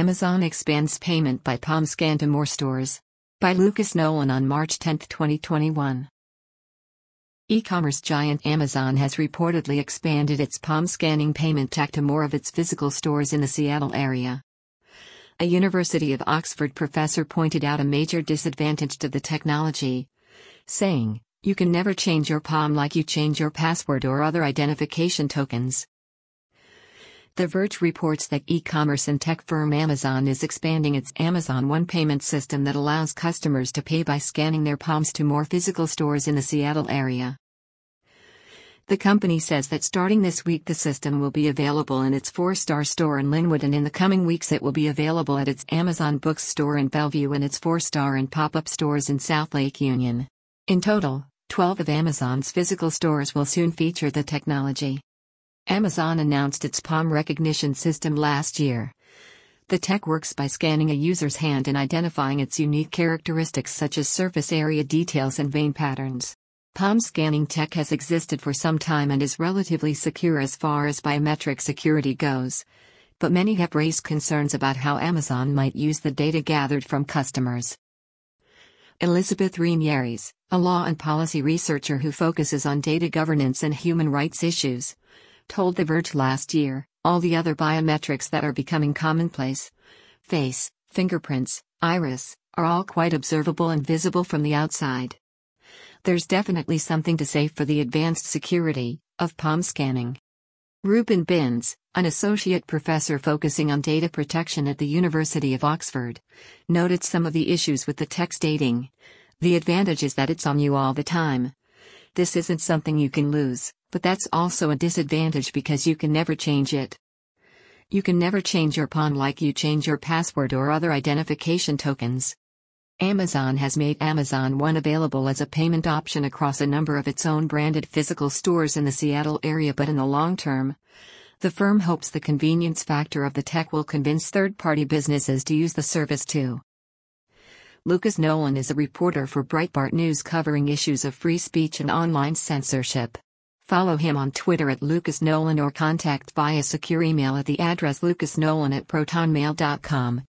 Amazon expands payment by palm scan to more stores. By Lucas Nolan on March 10, 2021. E-commerce giant Amazon has reportedly expanded its palm scanning payment tech to more of its physical stores in the Seattle area. A University of Oxford professor pointed out a major disadvantage to the technology, saying, "You can never change your palm like you change your password or other identification tokens." The Verge reports that e-commerce and tech firm Amazon is expanding its Amazon One payment system that allows customers to pay by scanning their palms to more physical stores in the Seattle area. The company says that starting this week the system will be available in its 4-star store in Linwood, and in the coming weeks it will be available at its Amazon Books store in Bellevue and its 4-star and pop-up stores in South Lake Union. In total, 12 of Amazon's physical stores will soon feature the technology. Amazon announced its palm recognition system last year. The tech works by scanning a user's hand and identifying its unique characteristics such as surface area details and vein patterns. Palm scanning tech has existed for some time and is relatively secure as far as biometric security goes. But many have raised concerns about how Amazon might use the data gathered from customers. Elizabeth Rein-Yares, a law and policy researcher who focuses on data governance and human rights issues, told The Verge last year, all the other biometrics that are becoming commonplace, face, fingerprints, iris, are all quite observable and visible from the outside. There's definitely something to say for the advanced security of palm scanning. Ruben Binns, an associate professor focusing on data protection at the University of Oxford, noted some of the issues with the tech, stating, "The advantage is that it's on you all the time. This isn't something you can lose, but that's also a disadvantage because you can never change it. You can never change your palm like you change your password or other identification tokens." Amazon has made Amazon One available as a payment option across a number of its own branded physical stores in the Seattle area, but in the long term, the firm hopes the convenience factor of the tech will convince third-party businesses to use the service too. Lucas Nolan is a reporter for Breitbart News covering issues of free speech and online censorship. Follow him on Twitter at Lucas Nolan or contact via secure email at the address lucasnolan@protonmail.com.